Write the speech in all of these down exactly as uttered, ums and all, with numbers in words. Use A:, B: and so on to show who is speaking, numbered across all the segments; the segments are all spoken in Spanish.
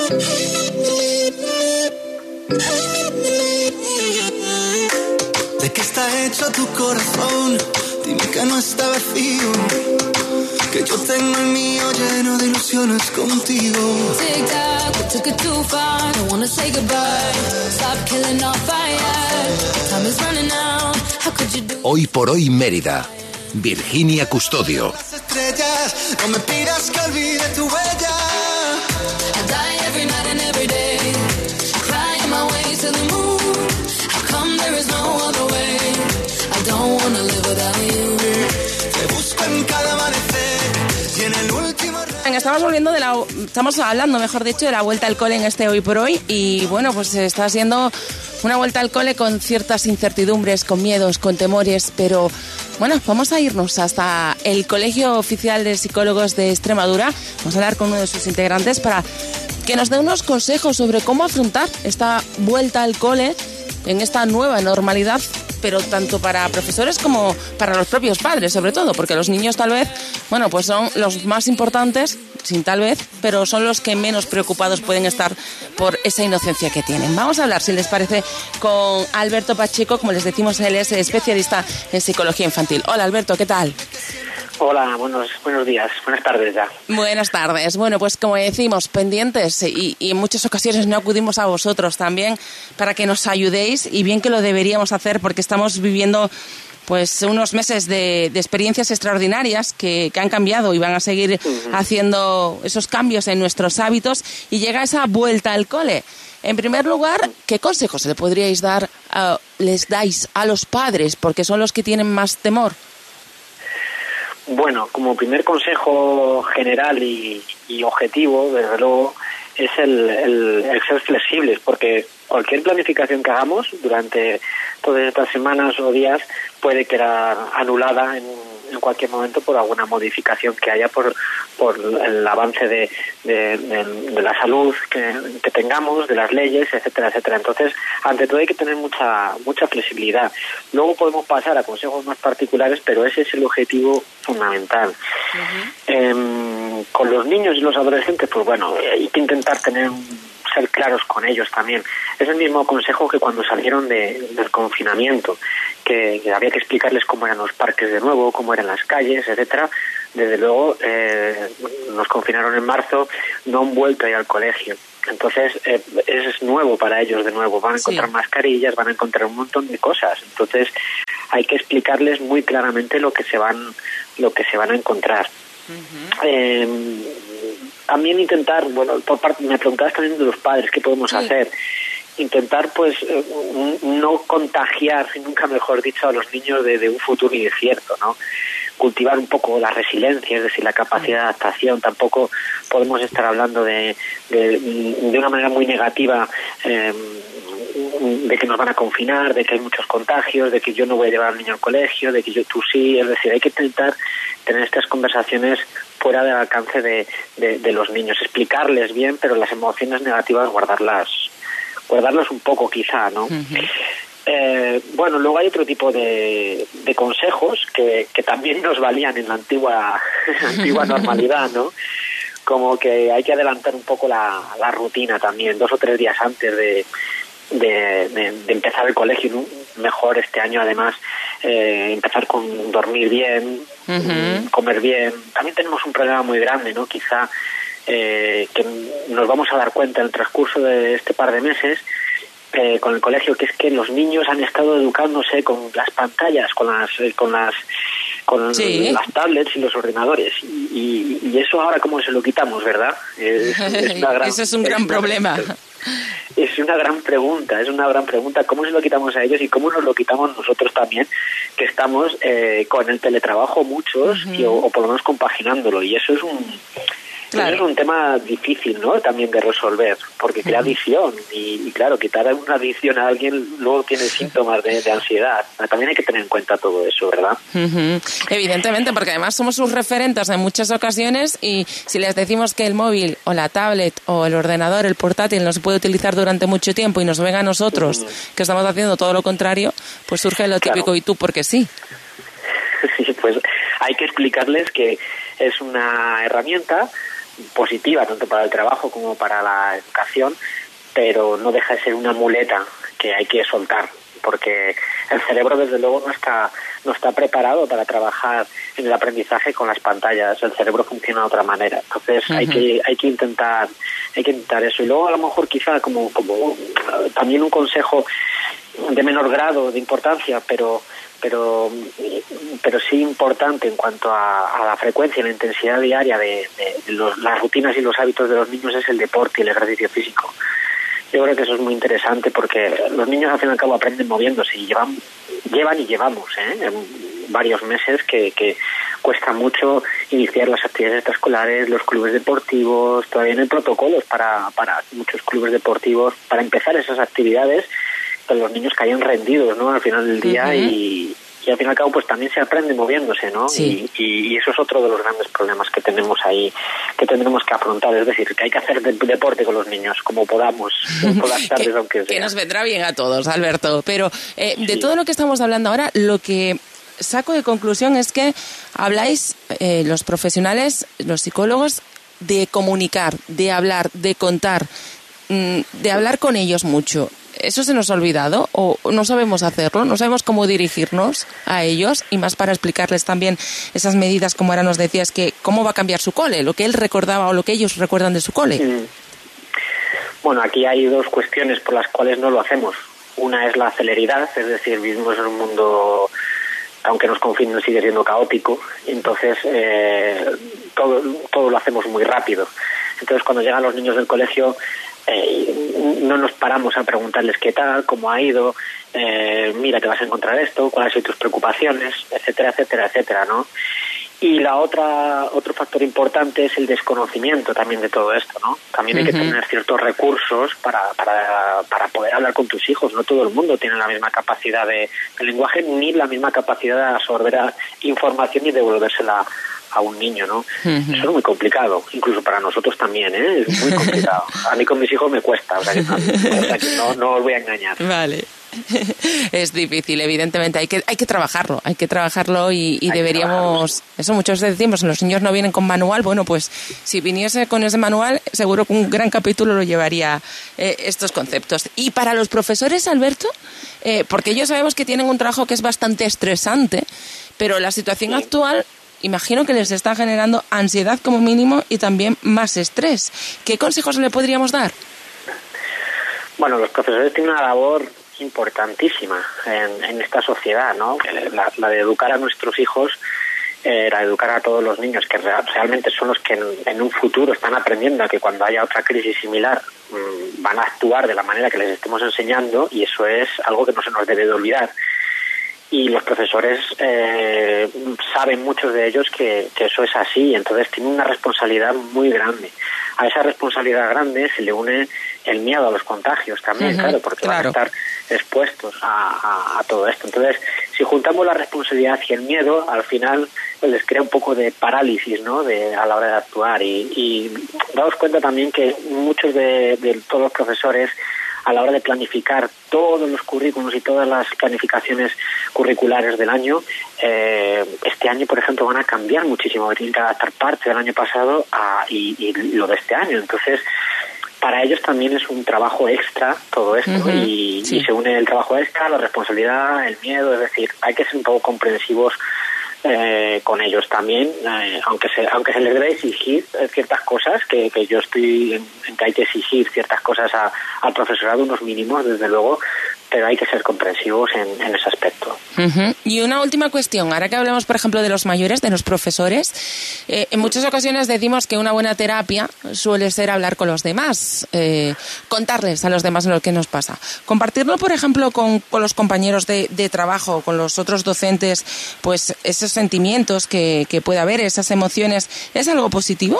A: ¿De qué está hecho tu corazón? Dime que no está vacío, que yo tengo el mío lleno de ilusiones contigo.
B: Tic tac, we took it too far. Don't wanna say goodbye. Stop killing our fire. Time is running out. How could you do?
C: Hoy por hoy Mérida. Virginia Custodio.
A: Las estrellas, no me pidas que olvide tu huella.
B: I die every night and every day. Crying my way to the moon. How come there is no other way? I don't wanna live without you.
A: Te busco en cada amanecer y en el último.
D: Venga, estamos volviendo de la, estamos hablando, mejor dicho, de la vuelta al cole en este Hoy por Hoy y bueno, pues está siendo una vuelta al cole con ciertas incertidumbres, con miedos, con temores, pero bueno, vamos a irnos hasta el Colegio Oficial de Psicólogos de Extremadura. Vamos a hablar con uno de sus integrantes para que nos dé unos consejos sobre cómo afrontar esta vuelta al cole en esta nueva normalidad, pero tanto para profesores como para los propios padres, sobre todo, porque los niños tal vez, bueno, pues son los más importantes, sin tal vez, pero son los que menos preocupados pueden estar por esa inocencia que tienen. Vamos a hablar, si les parece, con Alberto Pacheco, como les decimos, él es especialista en psicología infantil. Hola, Alberto, ¿qué tal?
E: Hola, buenos buenos días, buenas tardes ya.
D: Buenas tardes. Bueno, pues como decimos, pendientes y, y en muchas ocasiones no acudimos a vosotros también para que nos ayudéis y bien que lo deberíamos hacer porque estamos viviendo pues unos meses de, de experiencias extraordinarias que, que han cambiado y van a seguir uh-huh. haciendo esos cambios en nuestros hábitos y llega esa vuelta al cole. En primer lugar, ¿qué consejos le podríais dar, uh, les dais a los padres? Porque son los que tienen más temor.
E: Bueno, como primer consejo general y, y objetivo, desde luego, es el, el, el ser flexibles, porque cualquier planificación que hagamos durante todas estas semanas o días puede quedar anulada en, en cualquier momento por alguna modificación que haya por por el avance de, de, de, de la salud que, que tengamos, de las leyes, etcétera, etcétera. Entonces, ante todo hay que tener mucha mucha flexibilidad. Luego podemos pasar a consejos más particulares, pero ese es el objetivo fundamental. Uh-huh. Eh, con los niños y los adolescentes, pues bueno, hay que intentar tener ser claros con ellos también. Es el mismo consejo que cuando salieron de, del confinamiento, que, que había que explicarles cómo eran los parques de nuevo, cómo eran las calles, etcétera. Desde luego, eh, nos confinaron en marzo, no han vuelto a ir al colegio. Entonces, eh, es nuevo para ellos de nuevo. Van a encontrar sí. mascarillas, van a encontrar un montón de cosas. Entonces, hay que explicarles muy claramente lo que se van, lo que se van a encontrar. Uh-huh. Eh, también intentar, bueno, por parte, me preguntabas también de los padres, ¿qué podemos sí. hacer? Intentar, pues, eh, no contagiar, nunca mejor dicho, a los niños de, de un futuro incierto, ¿no? Cultivar un poco la resiliencia, es decir, la capacidad de adaptación. Tampoco podemos estar hablando de, de, de una manera muy negativa, eh, de que nos van a confinar, de que hay muchos contagios, de que yo no voy a llevar al niño al colegio, de que yo tú sí. Es decir, hay que intentar tener estas conversaciones fuera del alcance de, de, de los niños, explicarles bien, pero las emociones negativas guardarlas, guardarlas un poco quizá, ¿no? Uh-huh. Eh, bueno, luego hay otro tipo de, de consejos que, que también nos valían en la antigua, antigua normalidad, ¿no? Como que hay que adelantar un poco la, la rutina también, dos o tres días antes de, de, de, de empezar el colegio, ¿no? Mejor este año además eh, empezar con dormir bien, uh-huh. comer bien. También tenemos un problema muy grande, ¿no? Quizá eh, que nos vamos a dar cuenta en el transcurso de este par de meses eh, con el colegio, que es que los niños han estado educándose con las pantallas, con las con las con sí. las tablets y los ordenadores, y, y, y eso ahora cómo se lo quitamos, ¿verdad? Es, es una gran,
D: Eso es un gran
E: es
D: problema.
E: Una, es una gran pregunta, es una gran pregunta, ¿cómo se lo quitamos a ellos y cómo nos lo quitamos nosotros también, que estamos eh, con el teletrabajo muchos, uh-huh. y, o, o por lo menos compaginándolo? Y eso es un... Claro. Eso es un tema difícil, ¿no? También de resolver, porque crea uh-huh. adicción y, y claro, quitar una adicción a alguien luego tiene síntomas de, de ansiedad. También hay que tener en cuenta todo eso, ¿verdad?
D: Uh-huh. Evidentemente, porque además somos sus referentes en muchas ocasiones y si les decimos que el móvil o la tablet o el ordenador, el portátil no se puede utilizar durante mucho tiempo y nos ven a nosotros uh-huh. que estamos haciendo todo lo contrario, pues surge lo típico, claro. y tú porque sí.
E: Sí, pues hay que explicarles que es una herramienta positiva tanto para el trabajo como para la educación, pero no deja de ser una muleta que hay que soltar, porque el cerebro desde luego no está no está preparado para trabajar en el aprendizaje con las pantallas. El cerebro funciona de otra manera, entonces uh-huh. hay que hay que intentar hay que intentar eso. Y luego a lo mejor quizá como como también un consejo de menor grado de importancia, pero pero pero sí importante en cuanto a, a la frecuencia y la intensidad diaria de, de los, las rutinas y los hábitos de los niños, es el deporte y el ejercicio físico. Yo creo que eso es muy interesante, porque los niños al fin y al cabo aprenden moviéndose y llevan llevan y llevamos ¿eh? varios meses que, que cuesta mucho iniciar las actividades extraescolares, los clubes deportivos. Todavía no hay protocolos para, para muchos clubes deportivos para empezar esas actividades, que los niños caían rendidos, ¿no?, al final del día. Uh-huh. y, y al fin y al cabo pues también se aprende moviéndose, ¿no?
D: Sí.
E: Y, y, y eso es otro de los grandes problemas que tenemos ahí, que tendremos que afrontar. Es decir, que hay que hacer de, deporte con los niños como podamos, por las tardes,
D: que,
E: aunque sea.
D: Que nos vendrá bien a todos, Alberto. Pero eh, de sí. todo lo que estamos hablando ahora, lo que saco de conclusión es que habláis, eh, los profesionales, los psicólogos, de comunicar, de hablar, de contar, mmm, de hablar con ellos mucho. ¿Eso se nos ha olvidado o no sabemos hacerlo? ¿No sabemos cómo dirigirnos a ellos? Y más para explicarles también esas medidas, como ahora nos decías, que cómo va a cambiar su cole, lo que él recordaba o lo que ellos recuerdan de su cole.
E: Mm. Bueno, aquí hay dos cuestiones por las cuales no lo hacemos. Una es la celeridad, es decir, vivimos en un mundo, aunque nos confinen, sigue siendo caótico, y entonces eh, todo, todo lo hacemos muy rápido. Entonces, cuando llegan los niños del colegio, Eh, no nos paramos a preguntarles qué tal, cómo ha ido, eh, mira, te vas a encontrar esto, cuáles son tus preocupaciones, etcétera, etcétera, etcétera, ¿no? Y la otra otro factor importante es el desconocimiento también de todo esto, ¿no? También hay uh-huh. que tener ciertos recursos para, para, para poder hablar con tus hijos. No todo el mundo tiene la misma capacidad de, de lenguaje, ni la misma capacidad de absorber información y devolvérsela a un niño, ¿no? Uh-huh. Eso es muy complicado, incluso para nosotros también, ¿eh? Es muy complicado. A mí con mis hijos me cuesta, o sea que no, o sea que no, no os voy a engañar.
D: Vale. Es difícil, evidentemente, hay que hay que trabajarlo, hay que trabajarlo y, y deberíamos, eso muchas veces decimos, los niños no vienen con manual. Bueno, pues si viniese con ese manual, seguro que un gran capítulo lo llevaría eh, estos conceptos. Y para los profesores, Alberto, eh, porque ellos sabemos que tienen un trabajo que es bastante estresante, pero la situación sí. actual, imagino que les está generando ansiedad como mínimo y también más estrés. ¿Qué consejos le podríamos dar?
E: Bueno, los profesores tienen una labor importantísima en, en esta sociedad, ¿no? La, la de educar a nuestros hijos, eh, la de educar a todos los niños, que real, realmente son los que en, en un futuro están aprendiendo a que cuando haya otra crisis similar mmm, van a actuar de la manera que les estemos enseñando, y eso es algo que no se nos debe de olvidar. Y los profesores eh, saben, muchos de ellos, que, que eso es así, entonces tienen una responsabilidad muy grande. A esa responsabilidad grande se le une el miedo a los contagios también, uh-huh, claro, porque claro. van a estar expuestos a, a, a todo esto. Entonces, si juntamos la responsabilidad y el miedo, al final pues, les crea un poco de parálisis, ¿no?, de, a la hora de actuar. Y, y daos cuenta también que muchos de, de todos los profesores, a la hora de planificar todos los currículos y todas las planificaciones curriculares del año, eh, este año, por ejemplo, van a cambiar muchísimo, tienen que adaptar parte del año pasado a, y, y lo de este año. Entonces, para ellos también es un trabajo extra todo esto, uh-huh, y, sí. y se une el trabajo extra, la responsabilidad, el miedo, es decir, hay que ser un poco comprensivos Eh, con ellos también, eh, aunque se aunque se les debe exigir ciertas cosas, que, que yo estoy en, en que hay que exigir ciertas cosas a, al profesorado, unos mínimos, desde luego, pero hay que ser comprensivos en, en ese aspecto.
D: Uh-huh. Y una última cuestión, ahora que hablamos, por ejemplo, de los mayores, de los profesores, eh, en muchas ocasiones decimos que una buena terapia suele ser hablar con los demás, eh, contarles a los demás lo que nos pasa. Compartirlo, por ejemplo, con, con los compañeros de, de trabajo, con los otros docentes, pues esos sentimientos que, que puede haber, esas emociones, ¿es algo positivo?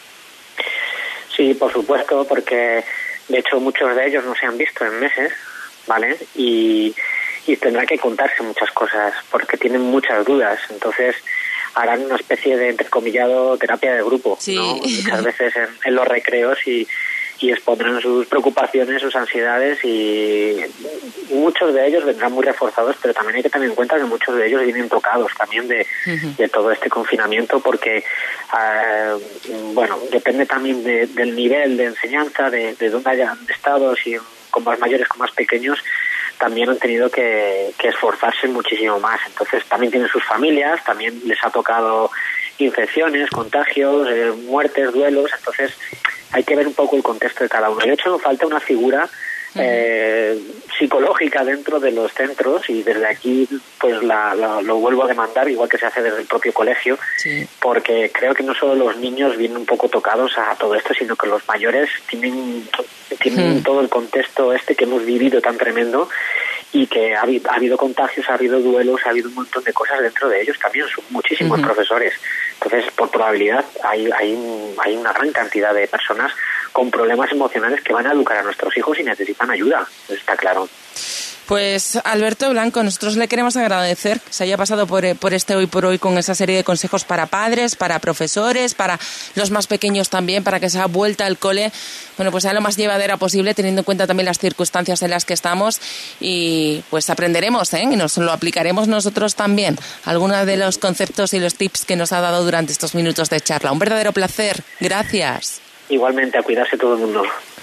E: Sí, por supuesto, porque de hecho muchos de ellos no se han visto en meses, ¿vale? Y, y tendrán que contarse muchas cosas porque tienen muchas dudas. Entonces harán una especie de, entrecomillado, terapia de grupo, sí. ¿no? Muchas veces en, en los recreos y, y expondrán sus preocupaciones, sus ansiedades, y muchos de ellos vendrán muy reforzados, pero también hay que tener en cuenta que muchos de ellos vienen tocados también de, uh-huh. de todo este confinamiento, porque uh, bueno, depende también de, del nivel de enseñanza, de, de dónde hayan estado, si con más mayores, con más pequeños, también han tenido que, que esforzarse muchísimo más. Entonces también tienen sus familias, también les ha tocado infecciones, contagios, eh, muertes, duelos. Entonces hay que ver un poco el contexto de cada uno. Y de hecho falta una figura eh, psicológica dentro de los centros, y desde aquí pues la, la, lo vuelvo a demandar, igual que se hace desde el propio colegio, sí. porque creo que no solo los niños vienen un poco tocados a todo esto, sino que los mayores tienen, tienen hmm. todo el contexto este que hemos vivido tan tremendo, y que ha, ha habido contagios, ha habido duelos, ha habido un montón de cosas dentro de ellos también, son muchísimos uh-huh. profesores. Entonces, por probabilidad, hay, hay, hay una gran cantidad de personas con problemas emocionales que van a educar a nuestros hijos y necesitan ayuda, está claro.
D: Pues Alberto Blanco, nosotros le queremos agradecer que se haya pasado por, por este Hoy por Hoy con esa serie de consejos para padres, para profesores, para los más pequeños también, para que esa vuelta al cole, bueno, pues sea lo más llevadera posible, teniendo en cuenta también las circunstancias en las que estamos, y pues aprenderemos, ¿eh? Y nos lo aplicaremos nosotros también, algunos de los conceptos y los tips que nos ha dado durante estos minutos de charla. Un verdadero placer. Gracias.
E: Igualmente, a cuidarse todo el mundo.